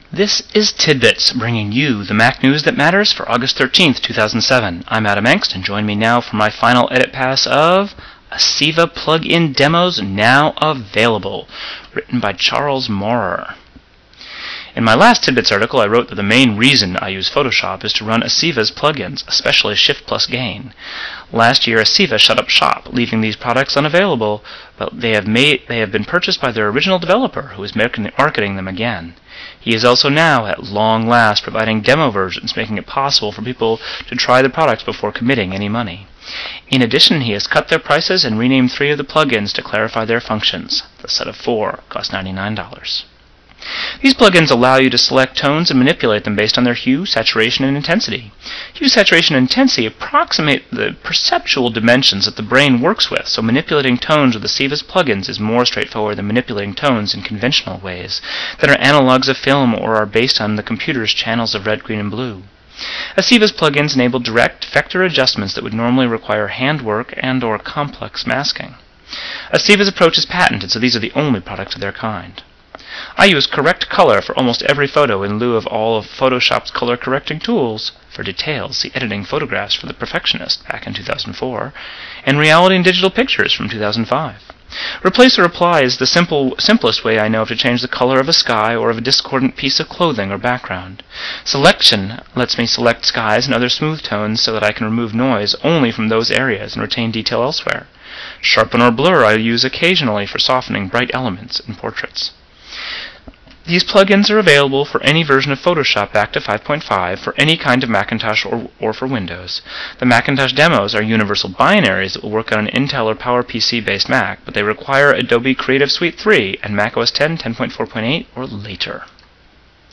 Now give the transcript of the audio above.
This is Tidbits, bringing you the Mac news that matters for August 13th, 2007. I'm Adam Engst, and join me now for my final edit pass of ACEVA Plugin Demos Now Available, written by Charles Maurer. In my last Tidbits article, I wrote that the main reason I use Photoshop is to run ACEVA's plugins, especially Shift plus Gain. Last year, ACEVA shut up shop, leaving these products unavailable, but they have been purchased by their original developer, who is marketing them again. He is also now, at long last, providing demo versions, making it possible for people to try the products before committing any money. In addition, he has cut their prices and renamed 3 of the plugins to clarify their functions. The set of 4 cost $99. These plugins allow you to select tones and manipulate them based on their hue, saturation, and intensity. Hue, saturation, and intensity approximate the perceptual dimensions that the brain works with, so manipulating tones with ACEVA's plugins is more straightforward than manipulating tones in conventional ways that are analogs of film or are based on the computer's channels of red, green, and blue. ACEVA's plugins enable direct vector adjustments that would normally require handwork and/or complex masking. ACEVA's approach is patented, so these are the only products of their kind. I use Correct Color for almost every photo in lieu of all of Photoshop's color correcting tools. For details, see Editing Photographs for the Perfectionist back in 2004, and Reality and Digital Pictures from 2005. Replace or Apply is the simplest way I know of to change the color of a sky or of a discordant piece of clothing or background. Selection lets me select skies and other smooth tones so that I can remove noise only from those areas and retain detail elsewhere. Sharpen or Blur I use occasionally for softening bright elements in portraits. These plugins are available for any version of Photoshop back to 5.5 for any kind of Macintosh or for Windows. The Macintosh demos are universal binaries that will work on an Intel or PowerPC-based Mac, but they require Adobe Creative Suite 3 and macOS 10, 10.4.8, or later.